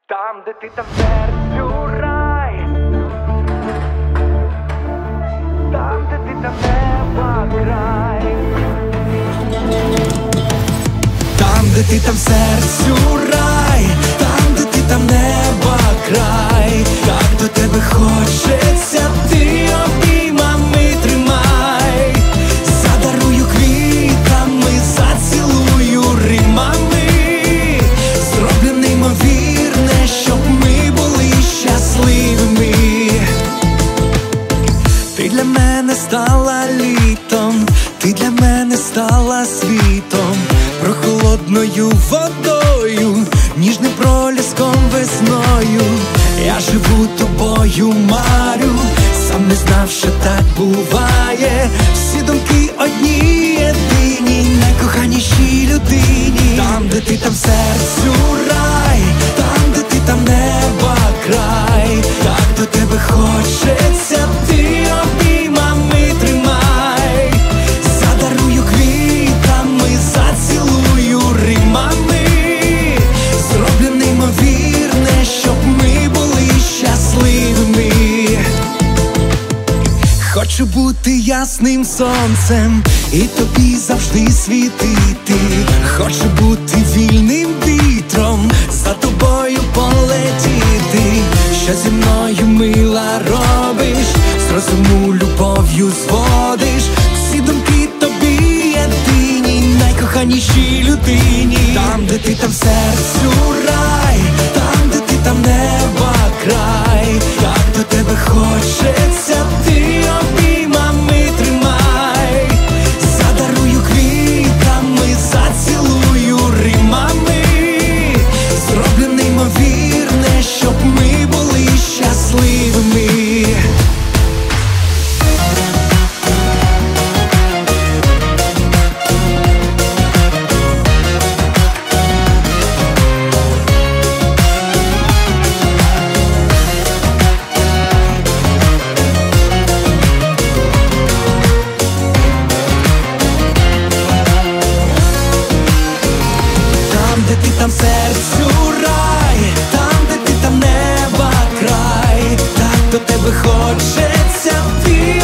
Там, де ти, там серцю рай. Там, де ти, там неба край. Там, де ти, там серцю рай. Там, де ти, там неба край. Так до тебе хочеться, ти обіймами тримай. Задарую квітами, зацілую римами. Зроблю неймовірне, щоб ми були щасливими. Ти для мене стала літом, ти для мене стала світом, прохолодною водою, ніжним проліском весною. Я живу тобою, марю, сам не знав, що так буває. Всі думки одні, єдині, найкоханішій людині. Там, де ти, там серцю рай. Там, де ти, там неба край. Так до тебе хочеться, ти обіймами тримай. Задарую квітами, зацілую римами. Зроблю неймовірне, щоб ми були щасливими. Хочу бути ясним сонцем і тобі завжди світити. Хочу бути вільним вітром, за тобою полетіти. Що зі мною, мила, робиш? З розуму любов'ю зводиш. Всі думки тобі єдині, найкоханішій людині. Там, де ти, там серцю рай. Там, де ти, там неба край. Так до тебе хочеться, ти обіймами тримай. Задарую квітами, зацілую римами. Зроблю неймовірне, щоб ми були щасливими. Там, де ти, там серцю рай. Там, де ти, там неба край. Так до тебе хочеться, ти